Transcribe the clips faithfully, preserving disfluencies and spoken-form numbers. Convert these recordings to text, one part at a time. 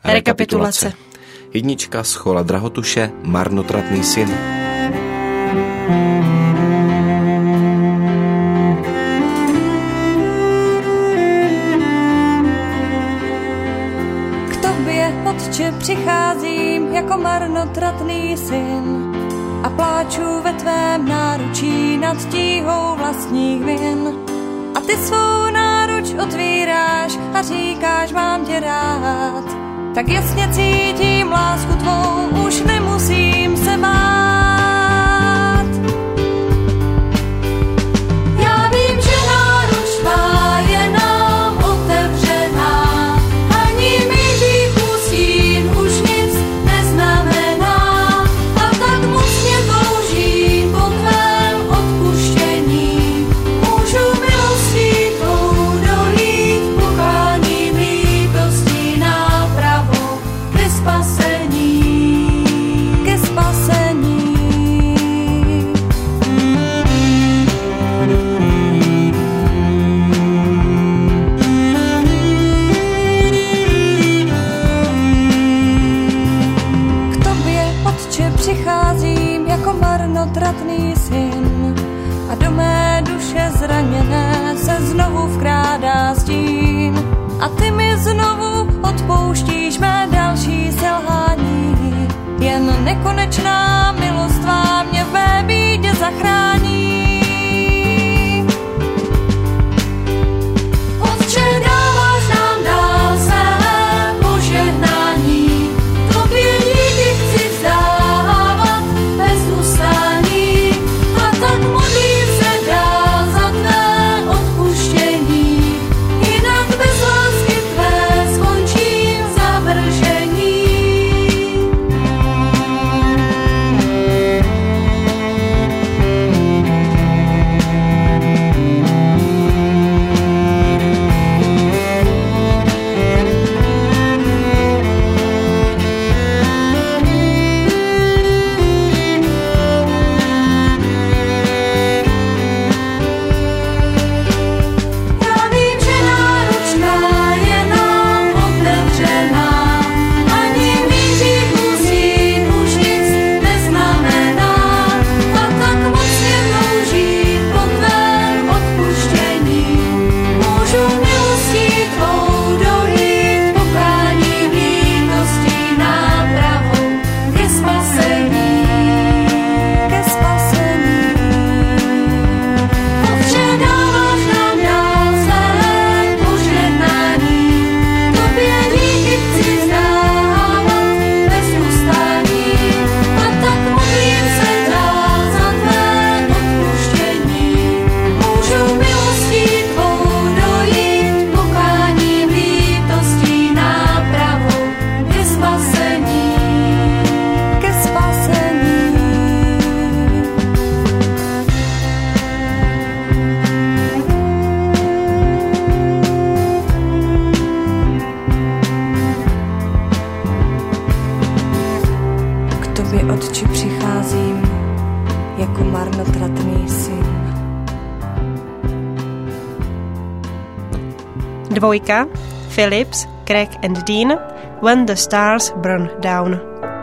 Rekapitulace. Jednička Schola Drahotuše, Marnotratný syn. K tobě, Otče, přicházím jako marnotratný syn a pláču ve tvém náručí nad tíhou vlastních vin. A ty svou náruč otvíráš a říkáš, mám tě rád. Tak jasně cítím lásku tvou, už nemusím se bát. Já vím, že náruč tvá je nám otevřená, ani mých hříchů stín už nic neznamená. A tak moc mě toužím po tvém odpuštění, můžu milostí tvou dojít pokání lítosti nápravu ke spasení, ke spasení. K tobě, Otče, přicházím jako marnotratný syn a do mé duše zraněné se znovu vkrádá stín. A ty mi znovu odpouštíš mé další selhání. Jen nekonečná milost tvá mě v mé bídě zachrání. Otče, dáváš nám dál své požehnání. Tobě díky chci vzdávat bez ustání. A tak modlím se dál za tvé odpuštění. Jinak bez lásky tvé skončím v zavržení. Já vím, že náruč tvá je nám otevřená, ani mých hříchů stín už nic neznamená. A tak moc mě toužím po tvém odpuštění, můžu milostí tvou dojít pokání lítostí nápravu ke spasení, ke spasení. Otče, dáváš nám dál své požehnání. Tobě díky chci vzdávat bez ustání. A tak modlím se dál za tvé odpuštění. Můžu milostí tvou dojít pokání lítostí nápravu ke spasení, ke spasení. K tobě, Otče, přicházím jako marnotratný syn. Dvojka Phillips, Craig and Dean, When the Stars Burn Down.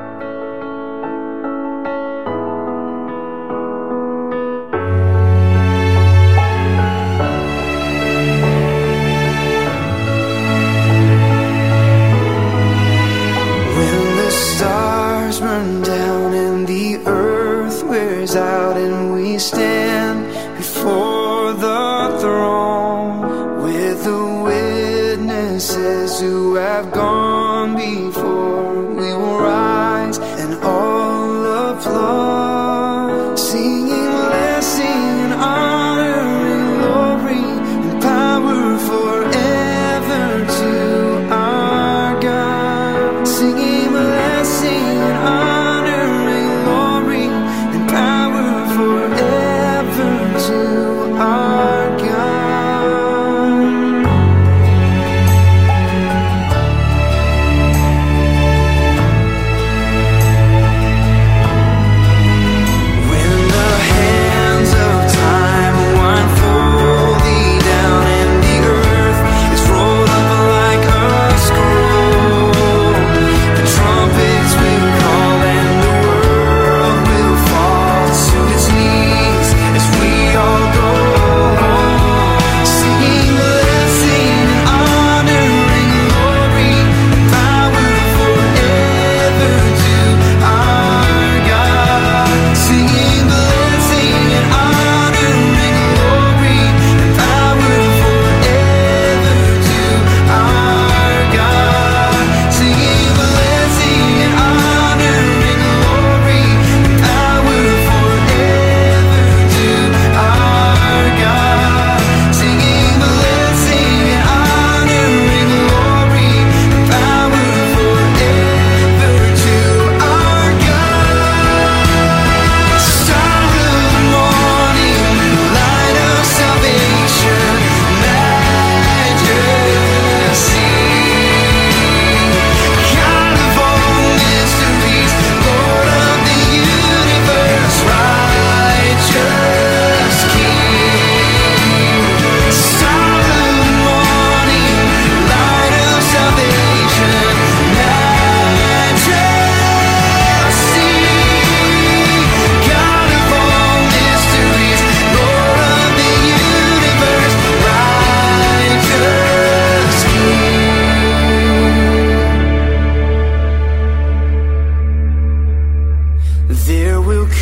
When the stars burn down and the earth wears out and we stand before the throne with the witnesses who have gone before, we will rise and all applaud, singing blessing and honor and glory and power forever to our God. Singing blessing and honor and glory and power forever to our God. When the hands of time wind fully down and the earth is rolled up like a scroll,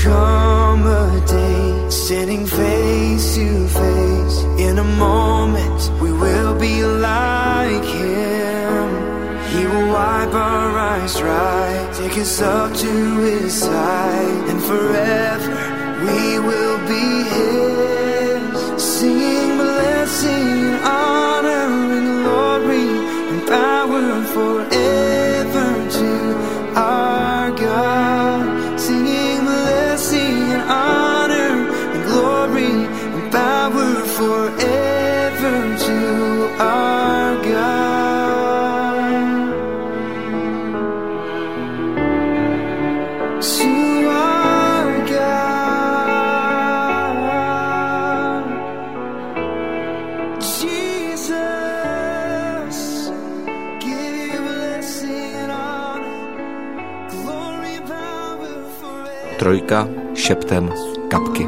come a day, standing face to face. In a moment we will be like him. He will wipe our eyes dry, take us up to his side, and forever we will be his. Singing blessing, honor and glory and power forever to our God. Singing blessing and honor and glory and power forever to our God. To our God. Jesus, give you blessing and honor, glory and power forever. Trojka šeptem kapky.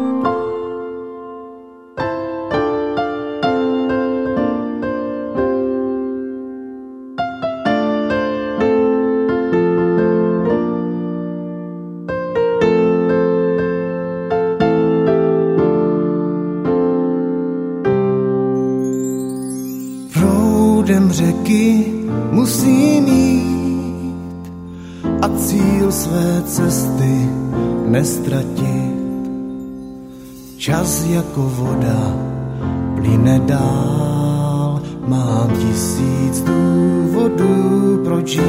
Proudem řeky musím jít a cíl své cesty nestratit. Čas jako voda plyne dál, mám tisíc důvodů proč žít.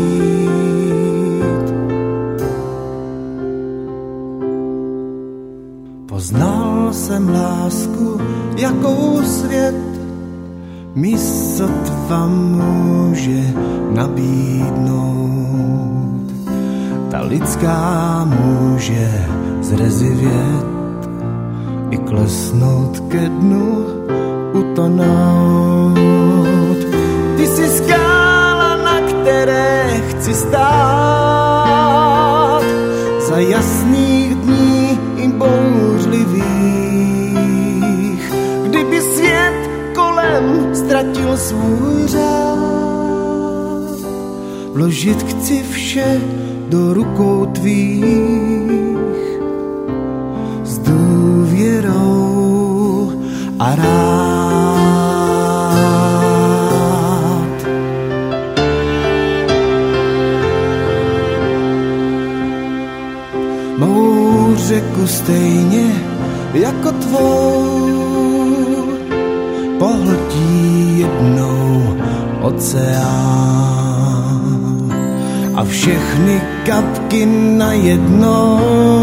Poznal jsem lásku, jakou svět mi sotva může nabídnout. Ta lidská může zrezivět i klesnout ke dnu, utonout. Ty jsi skála, na které chci stát, za jasných dní i bouřlivých. Kdyby svět kolem ztratil svůj řád, vložit chci vše do rukou tvých s důvěrou a rád. Mou řeku stejně jako tvou pohltí jednou oceán a všechny kapky najednou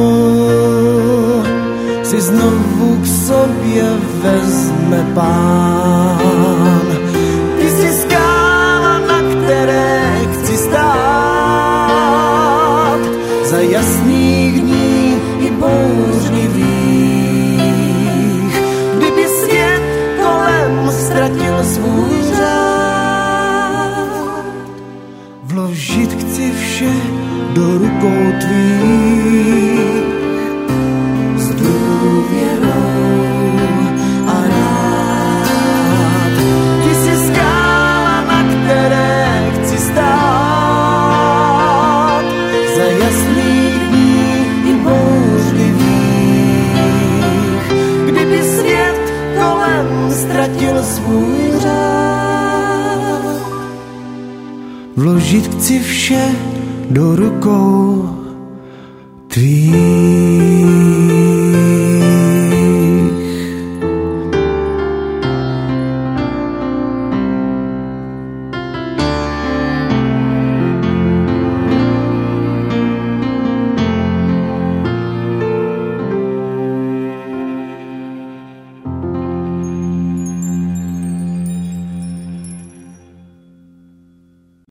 si znovu k sobě vezme Pán. Ty jsi skála, na které chci stát, za jasných dní i bouřlivých. Kdyby svět kolem ztratil svůj řád, vložit chci vše do rukou tvých s důvěrou a rád. Ty jsi skála, na které chci stát, za jasných dní i bouřlivých. Kdyby svět kolem ztratil svůj řád, vložit chci vše do rukou tvých.